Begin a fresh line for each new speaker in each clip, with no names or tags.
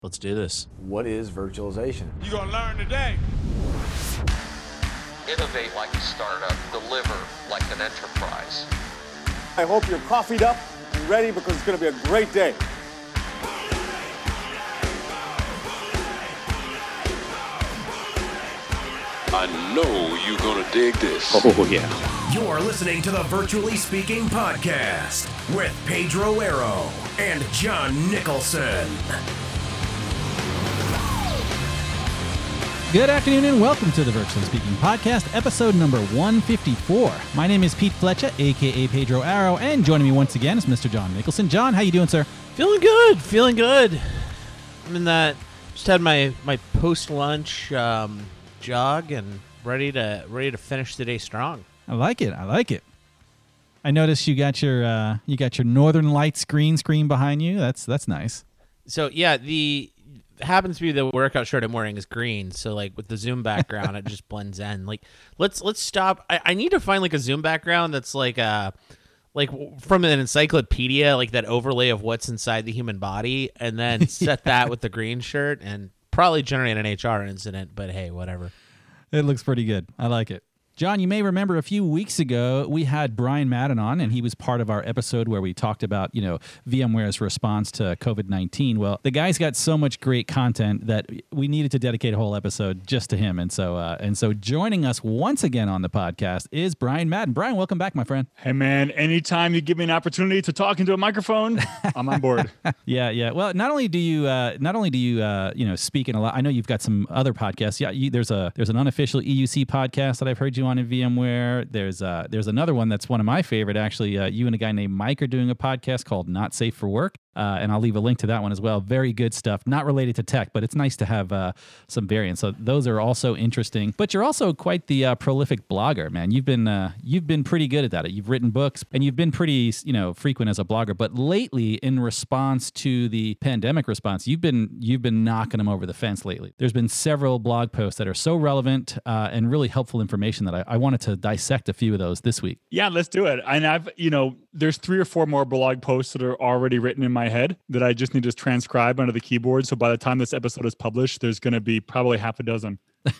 Let's do this.
What is virtualization?
You're going to learn today.
Innovate like a startup, deliver like an enterprise.
I hope you're coffeeed up and ready because it's going to be a great day.
I know you're gonna dig this.
Oh, yeah.
You're listening to the Virtually Speaking Podcast with Pedro Arrow and John Nicholson.
Good afternoon and welcome to the Virtually Speaking Podcast, episode number 154. My name is Pete Fletcher, a.k.a. Pedro Arrow, and joining me once again is Mr. John Nicholson. John, how you doing, sir?
Feeling good. I'm in that, just had my post-lunch jog and ready to finish the day strong.
I like it. I noticed you got your Northern Lights green screen behind you. That's nice.
So yeah, happens to be the workout shirt I'm wearing is green, so like with the Zoom background it just blends in. Like let's stop. I need to find like a Zoom background that's like from an encyclopedia, like that overlay of what's inside the human body, and then set that with the green shirt and probably generate an HR incident, but hey, whatever.
It looks pretty good. I like it. John, you may remember a few weeks ago, we had Brian Madden on, and he was part of our episode where we talked about, VMware's response to COVID-19. Well, the guy's got so much great content that we needed to dedicate a whole episode just to him. And so joining us once again on the podcast is Brian Madden. Brian, welcome back, my friend.
Hey, man, anytime you give me an opportunity to talk into a microphone, I'm on board.
Yeah. Well, not only do you speak in a lot. I know you've got some other podcasts. Yeah, there's an unofficial EUC podcast that I've heard you on in VMware. There's another one that's one of my favorite, actually. You and a guy named Mike are doing a podcast called Not Safe for Work, and I'll leave a link to that one as well. Very good stuff, not related to tech, but it's nice to have some variants. So those are also interesting. But you're also quite the prolific blogger, man. You've been pretty good at that. You've written books, and you've been pretty frequent as a blogger. But lately, in response to the pandemic response, you've been knocking them over the fence lately. There's been several blog posts that are so relevant and really helpful information that I wanted to dissect a few of those this week.
Yeah, let's do it. And there's 3 or 4 more blog posts that are already written in my head that I just need to transcribe onto the keyboard. So by the time this episode is published, there's going to be probably half a dozen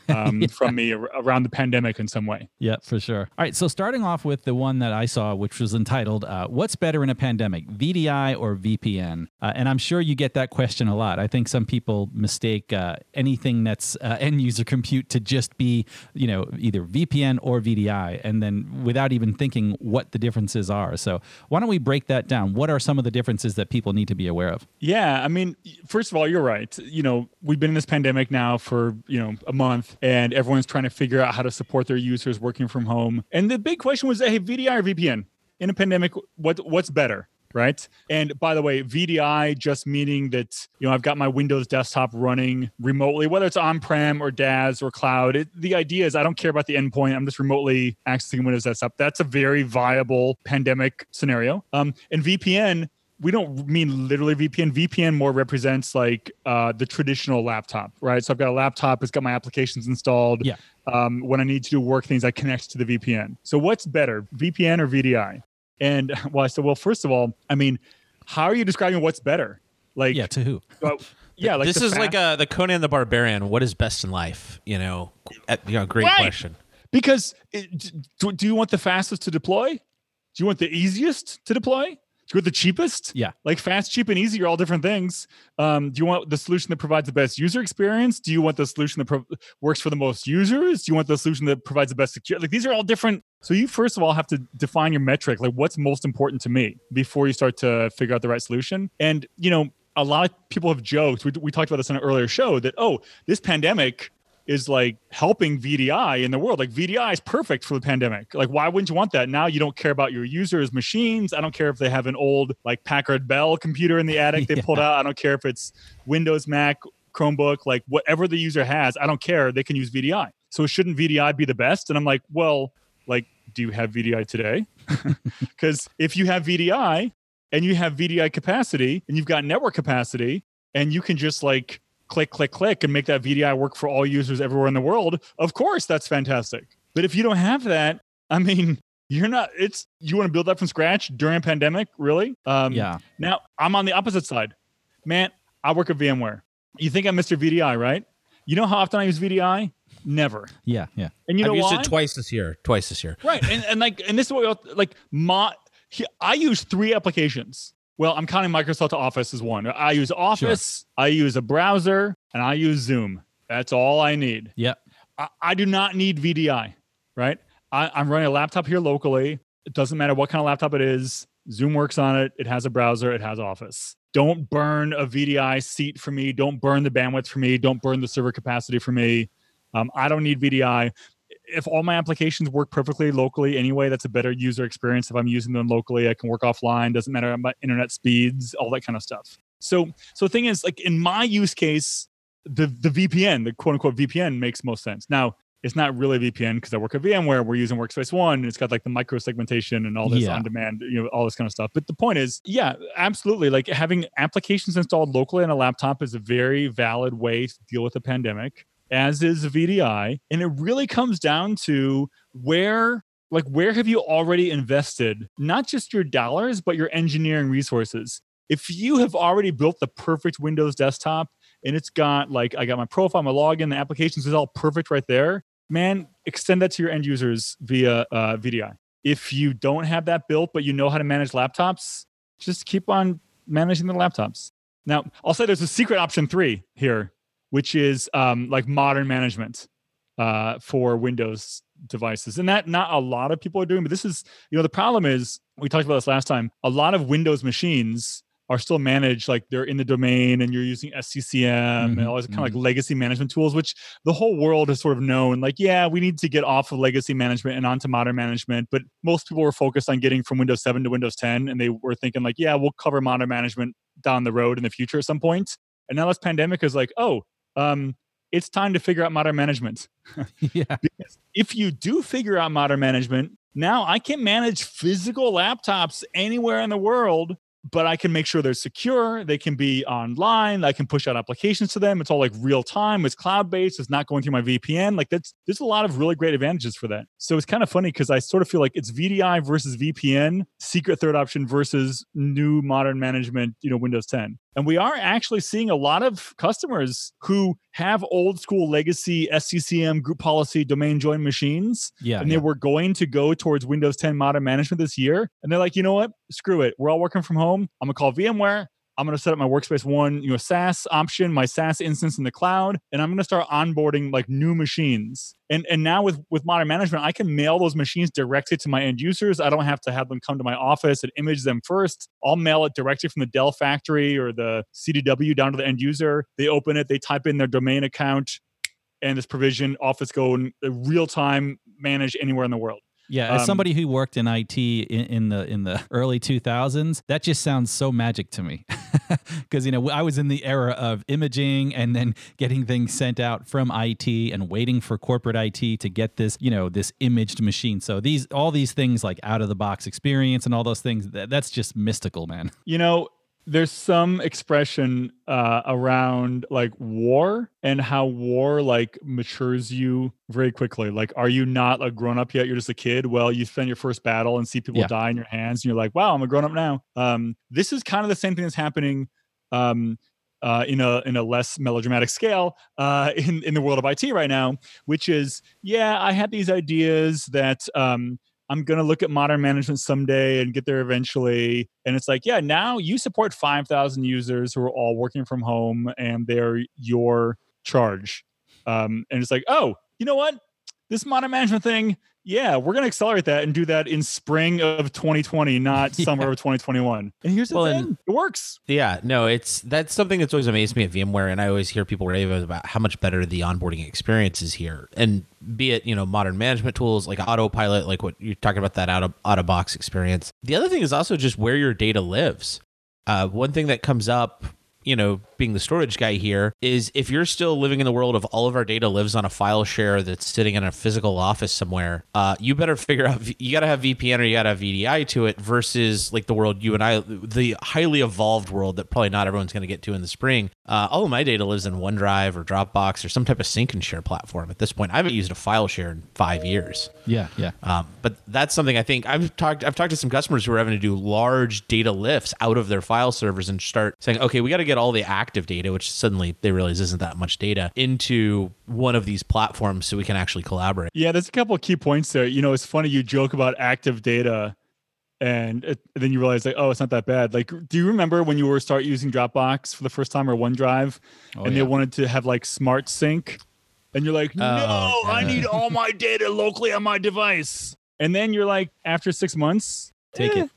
from me around the pandemic in some way.
Yeah, for sure. All right, so starting off with the one that I saw, which was entitled, What's Better in a Pandemic, VDI or VPN? And I'm sure you get that question a lot. I think some people mistake anything that's end user compute to just be, either VPN or VDI, and then without even thinking what the differences are. So why don't we break that down? What are some of the differences that people need to be aware of?
Yeah, I mean, first of all, you're right. We've been in this pandemic now for, a month, and everyone's trying to figure out how to support their users working from home. And the big question was, hey, VDI or VPN? In a pandemic, what's better? Right. And by the way, VDI just meaning that, I've got my Windows desktop running remotely, whether it's on-prem or DAS or cloud. The idea is I don't care about the endpoint. I'm just remotely accessing Windows desktop. That's a very viable pandemic scenario. And VPN, we don't mean literally VPN. VPN more represents like the traditional laptop, right? So I've got a laptop. It's got my applications installed.
Yeah.
When I need to do work things, I connect to the VPN. So what's better, VPN or VDI? And I said, well, first of all, I mean, how are you describing what's better? Like,
yeah, to who?
Like
this is like the Conan the Barbarian. What is best in life? Great question.
Because do you want the fastest to deploy? Do you want the easiest to deploy? Do you want the cheapest?
Yeah.
Like fast, cheap, and easy are all different things. Do you want the solution that provides the best user experience? Do you want the solution that works for the most users? Do you want the solution that provides the best security? Like these are all different. So you first of all have to define your metric, like what's most important to me before you start to figure out the right solution. And, a lot of people have joked, we talked about this on an earlier show, that, this pandemic is like helping VDI in the world. Like VDI is perfect for the pandemic. Like, why wouldn't you want that? Now you don't care about your users' machines. I don't care if they have an old like Packard Bell computer in the attic they pulled out. I don't care if it's Windows, Mac, Chromebook, like whatever the user has, I don't care. They can use VDI. So shouldn't VDI be the best? And I'm like, well, like, do you have VDI today? Because if you have VDI and you have VDI capacity and you've got network capacity and you can just like click and make that VDI work for all users everywhere in the world, of course, that's fantastic. But if you don't have that, I mean, you want to build that from scratch during a pandemic, really?
Yeah.
Now, I'm on the opposite side. Man, I work at VMware. You think I'm Mr. VDI, right? You know how often I use VDI? Never.
Yeah, yeah.
And you know
I've used
why?
it twice this year.
Right. And this is what I use 3 applications. Well, I'm counting Microsoft Office as one. I use Office, I use a browser, and I use Zoom. That's all I need.
Yep.
I do not need VDI, right? I'm running a laptop here locally. It doesn't matter what kind of laptop it is. Zoom works on it. It has a browser. It has Office. Don't burn a VDI seat for me. Don't burn the bandwidth for me. Don't burn the server capacity for me. I don't need VDI. If all my applications work perfectly locally anyway, that's a better user experience. If I'm using them locally, I can work offline. Doesn't matter about internet speeds, all that kind of stuff. So the thing is, like in my use case, the VPN, the quote unquote VPN makes most sense. Now, it's not really a VPN because I work at VMware. We're using Workspace ONE, and it's got like the micro segmentation and all this on demand, all this kind of stuff. But the point is, yeah, absolutely. Like having applications installed locally on a laptop is a very valid way to deal with the pandemic, as is VDI. And it really comes down to where have you already invested, not just your dollars, but your engineering resources. If you have already built the perfect Windows desktop and it's got like, I got my profile, my login, the applications is all perfect right there, man, extend that to your end users via VDI. If you don't have that built, but you know how to manage laptops, just keep on managing the laptops. Now, I'll say there's a secret option 3 here, which is like modern management for Windows devices. And that not a lot of people are doing, but this is, the problem is, we talked about this last time, a lot of Windows machines are still managed, like they're in the domain and you're using SCCM and all these kind of like legacy management tools, which the whole world has sort of known, like, yeah, we need to get off of legacy management and onto modern management. But most people were focused on getting from Windows 7 to Windows 10. And they were thinking like, yeah, we'll cover modern management down the road in the future at some point. And now this pandemic is like, it's time to figure out modern management.
Yeah.
Because if you do figure out modern management, now I can manage physical laptops anywhere in the world, but I can make sure they're secure. They can be online. I can push out applications to them. It's all like real time. It's cloud-based. It's not going through my VPN. Like there's a lot of really great advantages for that. So it's kind of funny because I sort of feel like it's VDI versus VPN, secret third option versus new modern management, Windows 10. And we are actually seeing a lot of customers who have old school legacy SCCM group policy domain join machines. And they were going to go towards Windows 10 modern management this year. And they're like, you know what? Screw it. We're all working from home. I'm going to call VMware. I'm going to set up my Workspace ONE, SaaS option, my SaaS instance in the cloud, and I'm going to start onboarding like new machines. And now with modern management, I can mail those machines directly to my end users. I don't have to have them come to my office and image them first. I'll mail it directly from the Dell factory or the CDW down to the end user. They open it, they type in their domain account, and this provision, Office Go in real time, manage anywhere in the world.
Yeah, as somebody who worked in IT in the early 2000s, that just sounds so magic to me. Because I was in the era of imaging and then getting things sent out from IT and waiting for corporate IT to get this this imaged machine. So all these things like out of the box experience and all those things, that's just mystical, man.
There's some expression around like war and how war like matures you very quickly. Like, are you not a grown up yet? You're just a kid. Well, you spend your first battle and see people die in your hands, and you're like, wow, I'm a grown up now. This is kind of the same thing that's happening in a less melodramatic scale in the world of IT right now, which is, I had these ideas that I'm going to look at modern management someday and get there eventually. And it's like, now you support 5,000 users who are all working from home and they're your charge. And it's like, oh, you know what? This modern management thing, we're going to accelerate that and do that in spring of 2020, not summer of 2021. And here's the thing. It works.
Yeah, no, that's something that's always amazed me at VMware. And I always hear people rave about how much better the onboarding experience is here. And be it, modern management tools like Autopilot, like what you're talking about, that out-of-box experience. The other thing is also just where your data lives. One thing that comes up, being the storage guy here, is if you're still living in the world of all of our data lives on a file share that's sitting in a physical office somewhere, you better figure out, you got to have VPN or you got to have VDI to it versus like the world you and I, the highly evolved world that probably not everyone's going to get to in the spring. All of my data lives in OneDrive or Dropbox or some type of sync and share platform at this point. I haven't used a file share in 5 years.
Yeah.
But that's something I think I've talked to some customers who are having to do large data lifts out of their file servers and start saying, okay, we got to get all the active active data, which suddenly they realize isn't that much data, into one of these platforms so we can actually collaborate.
Yeah, there's a couple of key points there. It's funny you joke about active data and then you realize like, oh, it's not that bad. Like, do you remember when you were start using Dropbox for the first time or OneDrive they wanted to have like Smart Sync and you're like, no, I need all my data locally on my device. And then you're like, after 6 months,
Take it.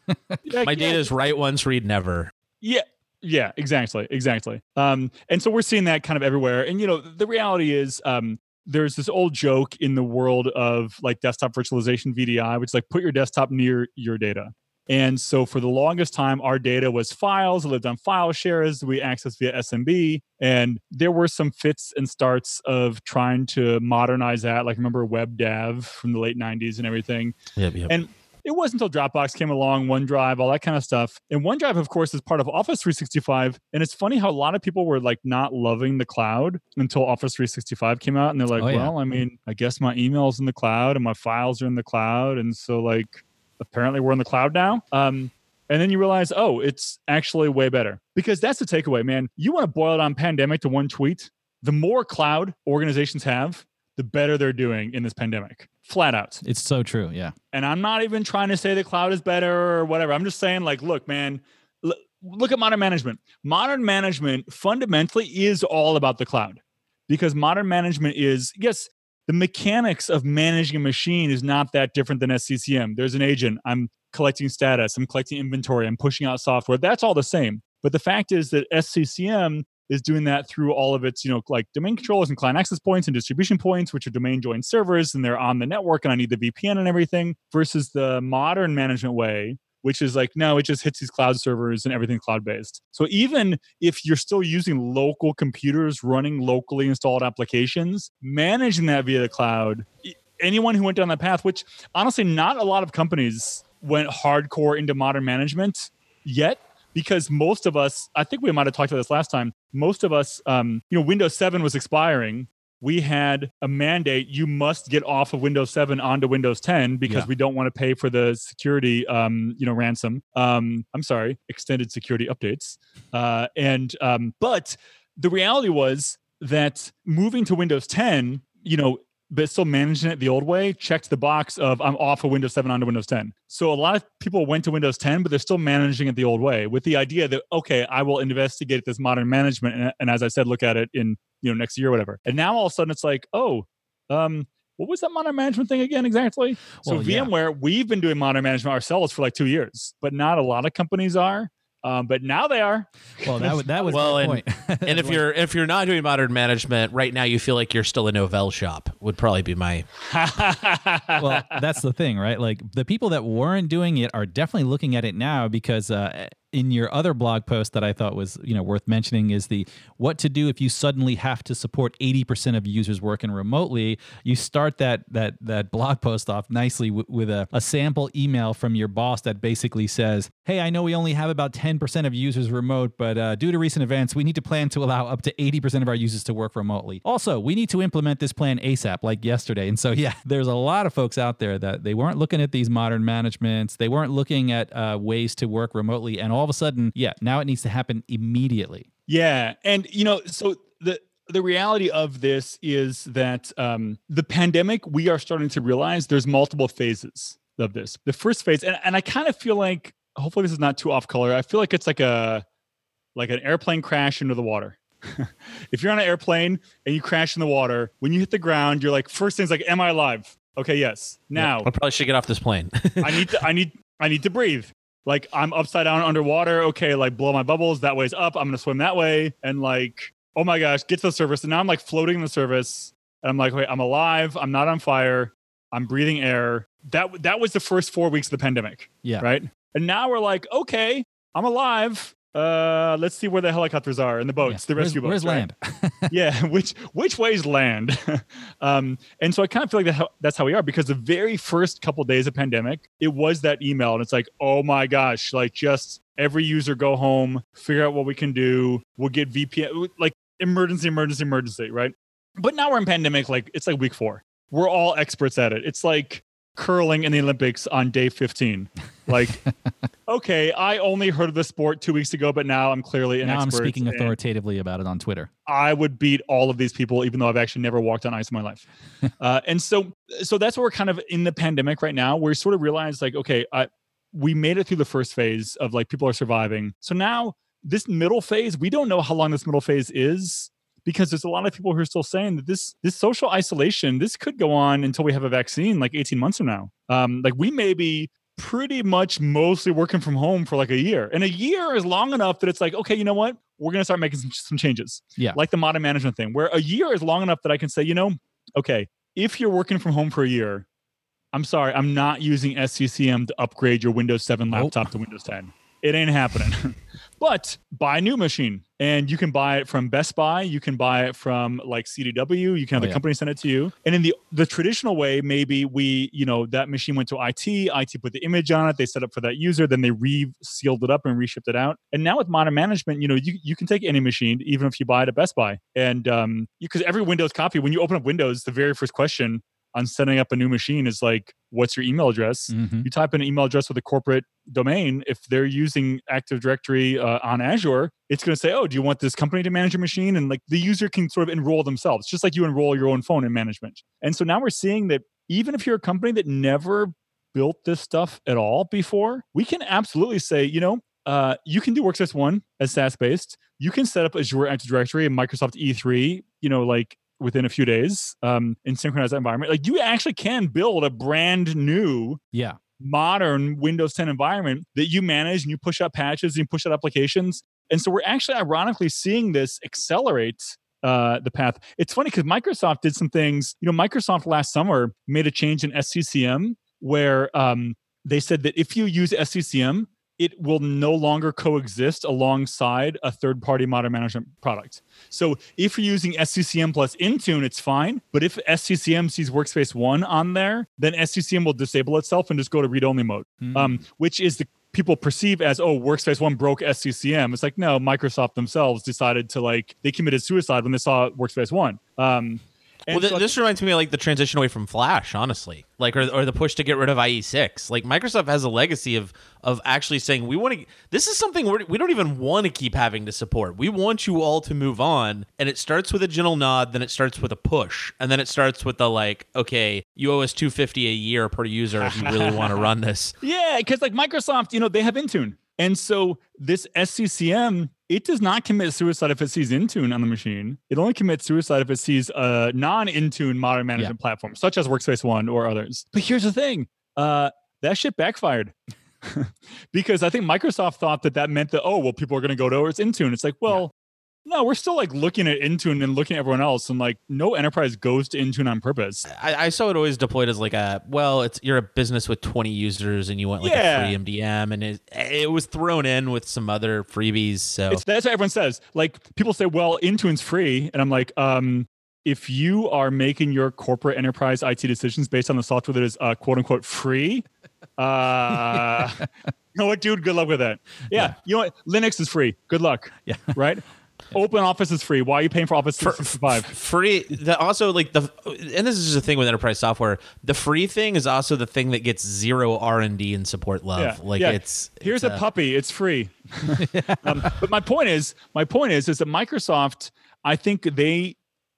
My data is write once, read never.
Yeah, exactly. And so we're seeing that kind of everywhere. And, the reality is there's this old joke in the world of like desktop virtualization, VDI, which is like put your desktop near your data. And so for the longest time, our data was files. It lived on file shares. We accessed via SMB. And there were some fits and starts of trying to modernize that. Like remember WebDAV from the late 90s and everything.
Yep.
And it wasn't until Dropbox came along, OneDrive, all that kind of stuff. And OneDrive, of course, is part of Office 365. And it's funny how a lot of people were like not loving the cloud until Office 365 came out. And they're like, well, I mean, I guess my email's in the cloud and my files are in the cloud. And so like, apparently we're in the cloud now. And then you realize, oh, it's actually way better. Because that's the takeaway, man. You want to boil it on pandemic to one tweet. The more cloud organizations have, the better they're doing in this pandemic. Flat out.
It's so true. Yeah.
And I'm not even trying to say the cloud is better or whatever. I'm just saying like, look, man, look at modern management. Modern management fundamentally is all about the cloud because modern management is, yes, the mechanics of managing a machine is not that different than SCCM. There's an agent. I'm collecting status. I'm collecting inventory. I'm pushing out software. That's all the same. But the fact is that SCCM is doing that through all of its, like domain controllers and client access points and distribution points, which are domain joined servers, and they're on the network, and I need the VPN and everything, versus the modern management way, which is like, no, it just hits these cloud servers and everything cloud-based. So even if you're still using local computers running locally installed applications, managing that via the cloud, anyone who went down that path, which honestly, not a lot of companies went hardcore into modern management yet, because most of us, I think we might have talked about this last time, most of us, Windows 7 was expiring. We had a mandate, you must get off of Windows 7 onto Windows 10 because we don't want to pay for the security, ransom. Extended security updates. But the reality was that moving to Windows 10, but still managing it the old way, checked the box of I'm off of Windows 7 onto Windows 10. So a lot of people went to Windows 10, but they're still managing it the old way with the idea that, okay, I will investigate this modern management. And as I said, look at it in, next year or whatever. And now all of a sudden it's like, what was that modern management thing again exactly? So VMware, we've been doing modern management ourselves for like 2 years, but not a lot of companies are. But now they are.
Well, that was the point.
And if you're not doing modern management right now, you feel like you're still a Novell shop. Would probably be my.
Well, that's the thing, right? Like the people that weren't doing it are definitely looking at it now because in your other blog post that I thought was worth mentioning is the what to do if you suddenly have to support 80% of users working remotely. You start that blog post off nicely with a sample email from your boss that basically says, hey, I know we only have about 10% of users remote, but due to recent events, we need to plan to allow up to 80% of our users to work remotely. Also, we need to implement this plan ASAP, like yesterday. And so, there's a lot of folks out there that they weren't looking at these modern managements. They weren't looking at ways to work remotely. And all of a sudden, now it needs to happen immediately.
Yeah. And, so the reality of this is that the pandemic, we are starting to realize there's multiple phases of this. The first phase, and I kind of feel like, hopefully this is not too off color. I feel like it's like an airplane crash into the water. If you're on an airplane and you crash in the water, when you hit the ground, you're like, first thing's like, am I alive? Okay, yes. Now,
I probably should get off this plane.
I need to breathe. Like I'm upside down underwater. Okay, like blow my bubbles. That way's up. I'm gonna swim that way. And like, oh my gosh, get to the surface. And now I'm like floating in the surface. And I'm like, wait, I'm alive. I'm not on fire. I'm breathing air. That was the first 4 weeks of the pandemic.
Yeah.
Right. And now we're like, okay, I'm alive. Let's see where the helicopters are and the boats, the rescue boats.
Where's land?
Yeah, which way is land? And so I kind of feel like that's how we are, because the very first couple of days of pandemic, it was that email, and it's like, oh my gosh, like just every user go home, figure out what we can do. We'll get VPN, like emergency, right? But now we're in pandemic, like it's like week 4. We're all experts at it. It's like curling in the Olympics on day 15. Like, okay, I only heard of the sport 2 weeks ago, but now I'm clearly an
now
expert.
I'm speaking
and
authoritatively about it on Twitter.
I would beat all of these people, even though I've actually never walked on ice in my life. And so that's what we're kind of in the pandemic right now. We're sort of realized like, okay, we made it through the first phase of like people are surviving. So now this middle phase, we don't know how long this middle phase is, because there's a lot of people who are still saying that this social isolation, this could go on until we have a vaccine, like 18 months from now. Like we may be pretty much mostly working from home for like a year. And a year is long enough that it's like, okay, you know what? We're going to start making some changes.
Yeah.
Like the modern management thing, where a year is long enough that I can say, okay, if you're working from home for a year, I'm sorry, I'm not using SCCM to upgrade your Windows 7 laptop to Windows 10. It ain't happening. But buy a new machine, and you can buy it from Best Buy. You can buy it from like CDW. You can have the company send it to you. And in the traditional way, maybe that machine went to IT. IT put the image on it. They set up for that user. Then they sealed it up and reshipped it out. And now with modern management, you can take any machine, even if you buy it at Best Buy. And because every Windows copy, when you open up Windows, the very first question on setting up a new machine is like, what's your email address?
Mm-hmm.
You type in an email address with a corporate domain. If they're using Active Directory on Azure, it's going to say, oh, do you want this company to manage your machine? And like the user can sort of enroll themselves, just like you enroll your own phone in management. And so now we're seeing that even if you're a company that never built this stuff at all before, we can absolutely say, you can do Workspace ONE as SaaS-based. You can set up Azure Active Directory and Microsoft E3, within a few days in synchronized environment. Like you actually can build a brand new modern Windows 10 environment that you manage, and you push out patches and you push out applications. And so we're actually ironically seeing this accelerate the path. It's funny because Microsoft did some things. Microsoft last summer made a change in SCCM where they said that if you use SCCM, it will no longer coexist alongside a third-party modern management product. So if you're using SCCM plus Intune, it's fine. But if SCCM sees Workspace ONE on there, then SCCM will disable itself and just go to read-only mode, which is people perceive as, Workspace ONE broke SCCM. It's like, no, Microsoft themselves decided to they committed suicide when they saw Workspace ONE.
This reminds me of like the transition away from Flash, honestly, or the push to get rid of IE6. Like Microsoft has a legacy of actually saying this is something we don't even want to keep having to support. We want you all to move on, and it starts with a gentle nod, then it starts with a push, and then it starts with the okay, you owe us $250 a year per user if you really want to run this. Yeah,
because Microsoft, they have Intune. And so this SCCM, it does not commit suicide if it sees Intune on the machine. It only commits suicide if it sees a non-Intune modern management platform, such as Workspace ONE or others. But here's the thing. That shit backfired. Because I think Microsoft thought that meant that, people are going to go to it's Intune. It's like, no, we're still looking at Intune and looking at everyone else, and no enterprise goes to Intune on purpose.
I saw it always deployed as you're a business with 20 users and you want a free MDM, and it was thrown in with some other freebies. So
that's what everyone says. People say, Intune's free, and I'm like, if you are making your corporate enterprise IT decisions based on the software that is quote unquote free, you know what, dude? Good luck with that. Yeah. You know what? Linux is free. Good luck. Yeah. Right. Open Office is free. Why are you paying for Office 365?
Free. Also, and this is just a thing with enterprise software. The free thing is also the thing that gets zero R&D and support love.
Here's a puppy. It's free. But my point is that Microsoft, I think they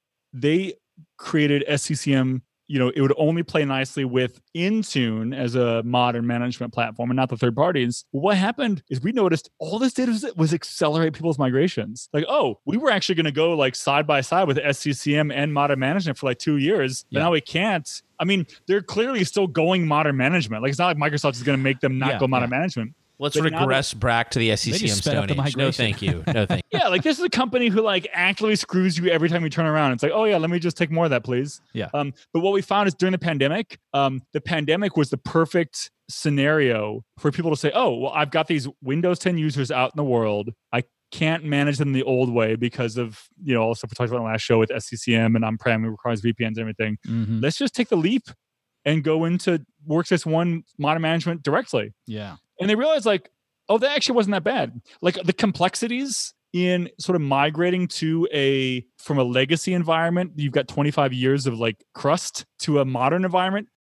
created SCCM. It would only play nicely with Intune as a modern management platform and not the third parties. What happened is we noticed all this did was accelerate people's migrations. We were actually going to go side by side with SCCM and modern management for 2 years. But now we can't. I mean, they're clearly still going modern management. It's not like Microsoft is going to make them not go modern management.
Let's regress back to the SCCM Stone Age. No, thank you. No, thank you.
Yeah, this is a company who actively screws you every time you turn around. It's let me just take more of that, please.
Yeah.
But what we found is during the pandemic was the perfect scenario for people to say, I've got these Windows 10 users out in the world. I can't manage them the old way because of, all the stuff we talked about in the last show with SCCM and on-prem, it requires VPNs and everything.
Mm-hmm.
Let's just take the leap and go into Workspace ONE modern management directly.
Yeah.
And they realized that actually wasn't that bad. The complexities in sort of migrating from a legacy environment, you've got 25 years of crust to a modern environment.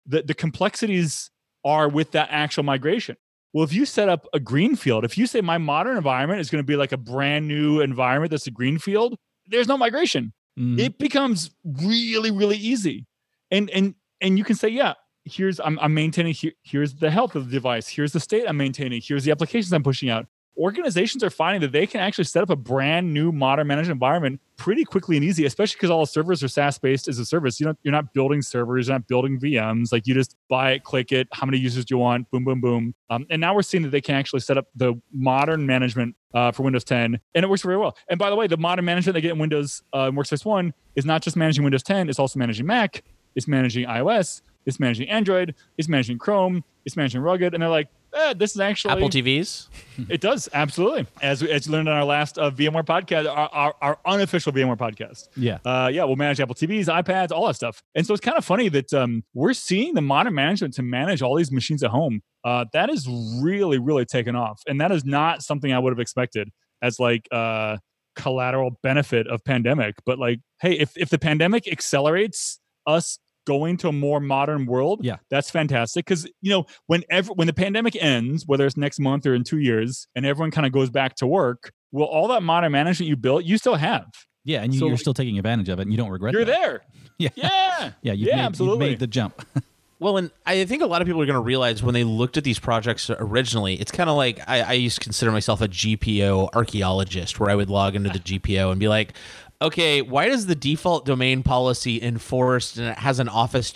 the complexities are with that actual migration. Well, if you set up a greenfield, if you say my modern environment is going to be like a brand new environment that's a greenfield, there's no migration. It becomes really, really easy. And you can say, yeah, I'm maintaining, here's the health of the device, here's the state I'm maintaining, here's the applications I'm pushing out. Organizations are finding that they can actually set up a brand new modern management environment pretty quickly and easy, especially because all the servers are SaaS-based as a service. You're not building servers, you're not building VMs. Like you just buy it, click it, how many users do you want, boom, boom, boom. And now we're seeing that they can actually set up the modern management for Windows 10, and it works very well. And by the way, the modern management they get in Windows Workspace ONE is not just managing Windows 10, it's also managing Mac, it's managing iOS, it's managing Android, it's managing Chrome, it's managing Rugged, and they're like, this is actually
Apple TVs.
It does, absolutely. As you learned on our last VMware podcast, our unofficial VMware podcast.
Yeah.
We'll manage Apple TVs, iPads, all that stuff. And so it's kind of funny that we're seeing the modern management to manage all these machines at home. That is really, really taken off. And that is not something I would have expected as like collateral benefit of pandemic. But like, hey, if the pandemic accelerates us going to a more modern world, that's fantastic. Because when the pandemic ends, whether it's next month or in 2 years, and everyone kind of goes back to work, well, all that modern management you built, you still have.
Yeah, and you're still taking advantage of it, and you don't regret it.
You're there.
Yeah. You've made the jump.
Well, and I think a lot of people are going to realize when they looked at these projects originally, it's kind of like I used to consider myself a GPO archaeologist, where I would log into the GPO and be like, okay, why does the default domain policy enforced and it has an Office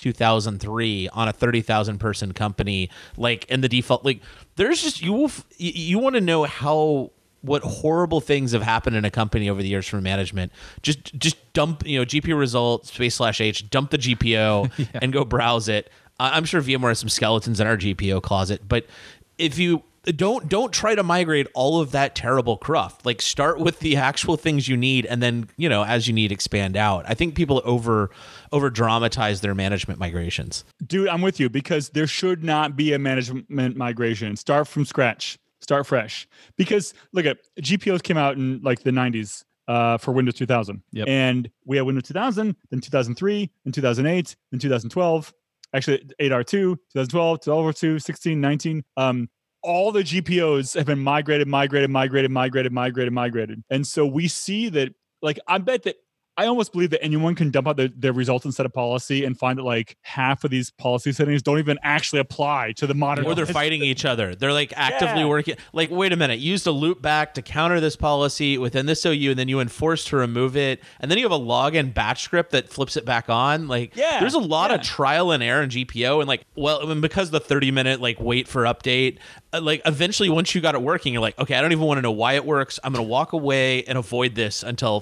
2003 on a 30,000 person company, like in the default, like there's just, you want to know what horrible things have happened in a company over the years from management. Just dump, GPO result /h, dump the GPO and go browse it. I'm sure VMware has some skeletons in our GPO closet, but if you don't try to migrate all of that terrible cruft. Like start with the actual things you need, and then as you need, expand out. I think people over dramatize their management migrations.
Dude, I'm with you, because there should not be a management migration. Start from scratch. Start fresh. Because look at GPOs came out in like the 90s for Windows 2000.
Yep.
And we had Windows 2000, then 2003, then 2008, then 2012. Actually, 8R2, 2012, 12R2, 16, 19. All the GPOs have been migrated. And so we see that, like, I almost believe that anyone can dump out their results and set a policy and find that like half of these policy settings don't even actually apply to the modern.
Or they're fighting each other. They're like actively working. Like, wait a minute, you used a loop back to counter this policy within this OU, and then you enforce to remove it. And then you have a login batch script that flips it back on. Like, there's a lot of trial and error in GPO. And like, because the 30-minute like wait for update, like eventually once you got it working, you're like, okay, I don't even want to know why it works. I'm going to walk away and avoid this until,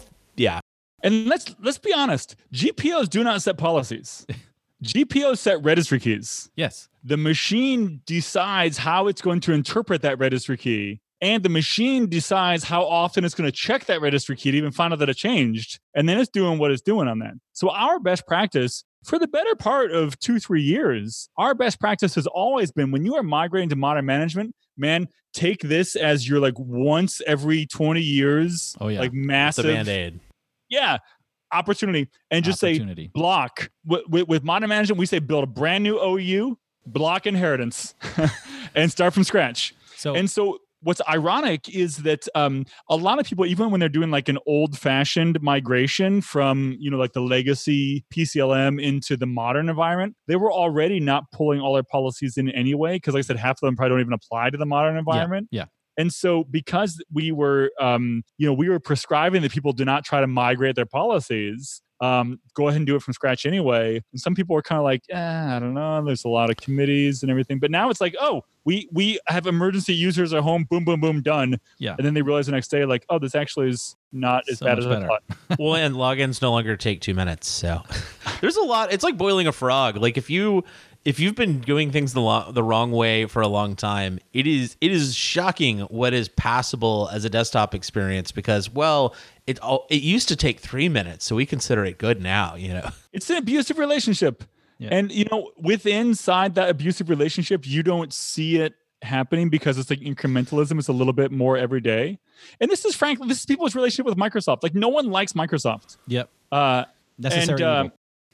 And let's be honest, GPOs do not set policies. GPOs set registry keys.
Yes.
The machine decides how it's going to interpret that registry key, and the machine decides how often it's going to check that registry key to even find out that it changed, and then it's doing what it's doing on that. So our best practice for the better part of 2-3 years, our best practice has always been, when you are migrating to modern management, man, take this as your like once every 20 years, like massive
Band-Aid.
Yeah, opportunity. And just say block. With modern management, we say build a brand new OU, block inheritance, and start from scratch. So what's ironic is that a lot of people, even when they're doing like an old-fashioned migration from, like the legacy PCLM into the modern environment, they were already not pulling all their policies in anyway, because like I said, half of them probably don't even apply to the modern environment.
Yeah.
And so because we were, we were prescribing that people do not try to migrate their policies, go ahead and do it from scratch anyway. And some people were kind of like, I don't know, there's a lot of committees and everything. But now it's like, oh, we have emergency users at home, boom, boom, boom, done.
Yeah.
And then they realize the next day, like, oh, this actually is not as bad as I thought.
Well, and logins no longer take 2 minutes. So there's a lot. It's like boiling a frog. Like if you've been doing things the wrong way for a long time, it is shocking what is passable as a desktop experience, because, well, it used to take 3 minutes, so we consider it good now,
It's an abusive relationship. Yeah. And, inside that abusive relationship, you don't see it happening because it's like incrementalism. It's a little bit more every day. And this is people's relationship with Microsoft. Like, no one likes Microsoft.
Yep. Necessary evil.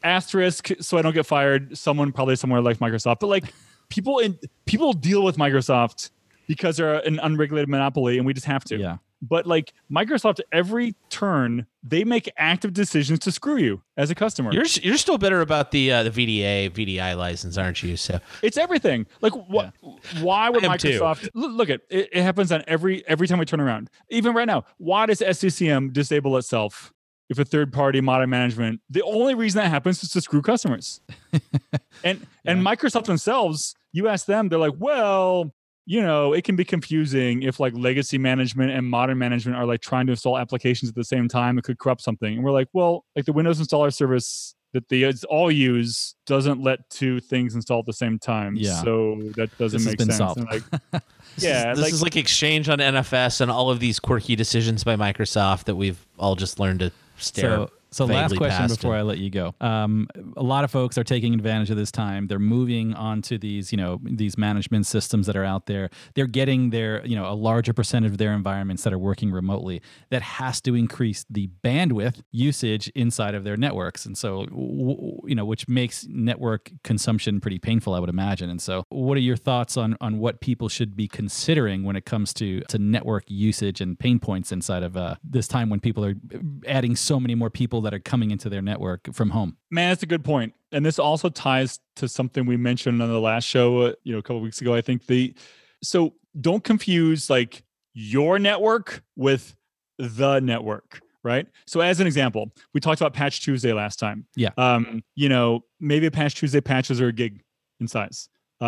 asterisk, so I don't get fired. Someone probably somewhere like Microsoft, but like people deal with Microsoft because they're an unregulated monopoly, and we just have to.
Yeah.
But like Microsoft, every turn they make active decisions to screw you as a customer.
You're still bitter about the VDI license, aren't you? So
it's everything. Like why would Microsoft look at it? It happens on every time we turn around. Even right now, why does SCCM disable itself if a third-party modern management? The only reason that happens is to screw customers. and Microsoft themselves, you ask them, they're like, well, it can be confusing if like legacy management and modern management are like trying to install applications at the same time. It could corrupt something. And we're like, well, like the Windows installer service that they all use doesn't let two things install at the same time.
Yeah.
So that doesn't make sense.
Solved.
Like,
this is like Exchange on NFS and all of these quirky decisions by Microsoft that we've all just learned to stare.
So last question before I let you go. A lot of folks are taking advantage of this time. They're moving onto these, these management systems that are out there. They're getting their, a larger percentage of their environments that are working remotely. That has to increase the bandwidth usage inside of their networks. And so, which makes network consumption pretty painful, I would imagine. And so what are your thoughts on what people should be considering when it comes to network usage and pain points inside of this time when people are adding so many more people that are coming into their network from home?
Man, that's a good point. And this also ties to something we mentioned on the last show, a couple of weeks ago. I think so don't confuse like your network with the network, right? So as an example, we talked about Patch Tuesday last time.
Yeah.
Maybe a Patch Tuesday patches are a gig in size.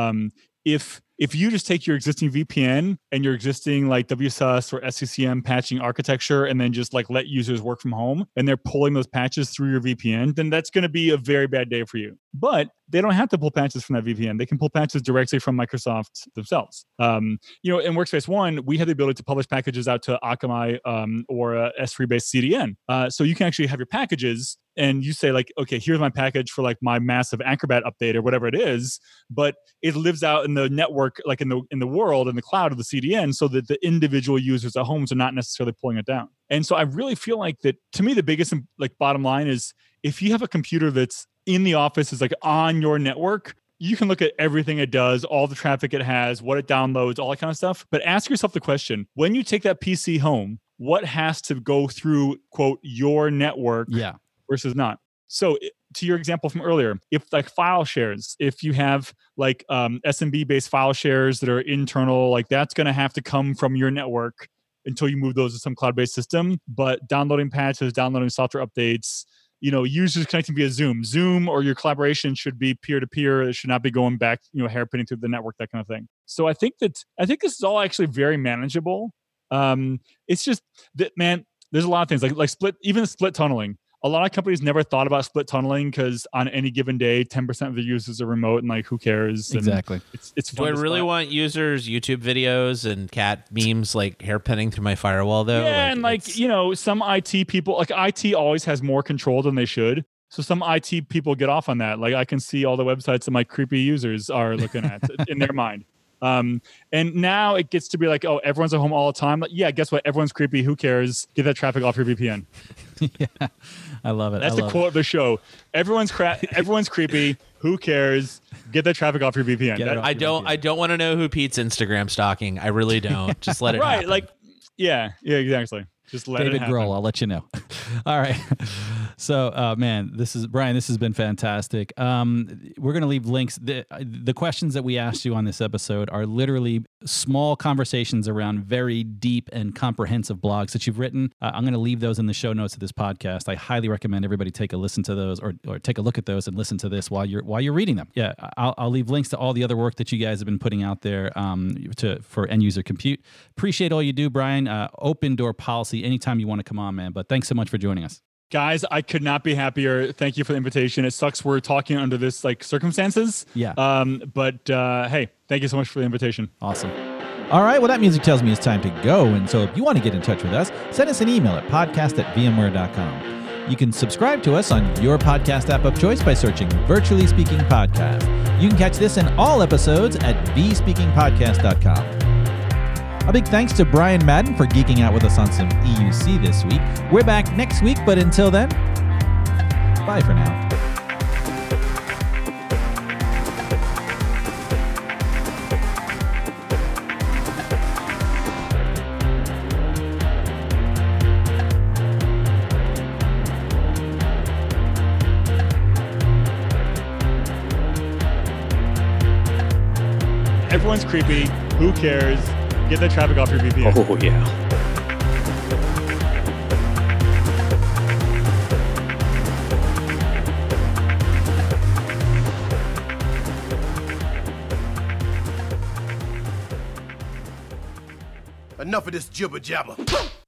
If you just take your existing VPN and your existing like WSUS or SCCM patching architecture and then just like let users work from home and they're pulling those patches through your VPN, then that's going to be a very bad day for you. But they don't have to pull patches from that VPN. They can pull patches directly from Microsoft themselves. In Workspace ONE, we have the ability to publish packages out to Akamai or a S3-based CDN. So you can actually have your packages and you say like, okay, here's my package for like my massive Acrobat update or whatever it is, but it lives out in the network, like in the world, in the cloud of the CDN, so that the individual users at homes are not necessarily pulling it down. And so I really feel like that, to me, the biggest like bottom line is if you have a computer that's in the office, is like on your network, you can look at everything it does, all the traffic it has, what it downloads, all that kind of stuff. But ask yourself the question, when you take that PC home, what has to go through, quote, your network versus not? So to your example from earlier, if like file shares, if you have like SMB based file shares that are internal, like that's going to have to come from your network until you move those to some cloud-based system. But downloading patches, downloading software updates, users connecting via Zoom or your collaboration should be peer-to-peer. It should not be going back, hairpinning through the network, that kind of thing. So I think this is all actually very manageable. It's just that, man, there's a lot of things like split tunneling. A lot of companies never thought about split tunneling because on any given day, 10% of the users are remote and like, who cares? And
exactly.
It's
Do I really want users' YouTube videos and cat memes like hairpinning through my firewall though?
Yeah, and some IT people, like IT always has more control than they should. So some IT people get off on that. Like I can see all the websites that my creepy users are looking at in their mind. And now it gets to be like, oh, everyone's at home all the time. Like, yeah, guess what? Everyone's creepy. Who cares? Get that traffic off your VPN.
Yeah, I love it.
That's the quote of the show. Everyone's creepy. Who cares? Get that traffic off your VPN.
I don't want to know who Pete's Instagram stalking. I really don't. Just let it happen.
Right. Yeah, exactly. Just let
David
it happen.
Grohl, I'll let you know. All right. So, man, Brian, this has been fantastic. We're going to leave links. The questions that we asked you on this episode are literally small conversations around very deep and comprehensive blogs that you've written. I'm going to leave those in the show notes of this podcast. I highly recommend everybody take a listen to those or take a look at those and listen to this while you're reading them. Yeah, I'll leave links to all the other work that you guys have been putting out there for end user compute. Appreciate all you do, Brian. Open door policy anytime you want to come on, man. But thanks so much for joining us.
Guys, I could not be happier. Thank you for the invitation. It sucks we're talking under this circumstances.
Yeah.
But hey, thank you so much for the invitation.
Awesome. All right. Well, that music tells me it's time to go. And so if you want to get in touch with us, send us an email at podcast@vmware.com. You can subscribe to us on your podcast app of choice by searching Virtually Speaking Podcast. You can catch this and all episodes at vspeakingpodcast.com. A big thanks to Brian Madden for geeking out with us on some EUC this week. We're back next week, but until then, bye for now.
Everyone's creepy. Who cares? Get that traffic off your VPN.
Oh, yeah.
Enough of this jibber jabber.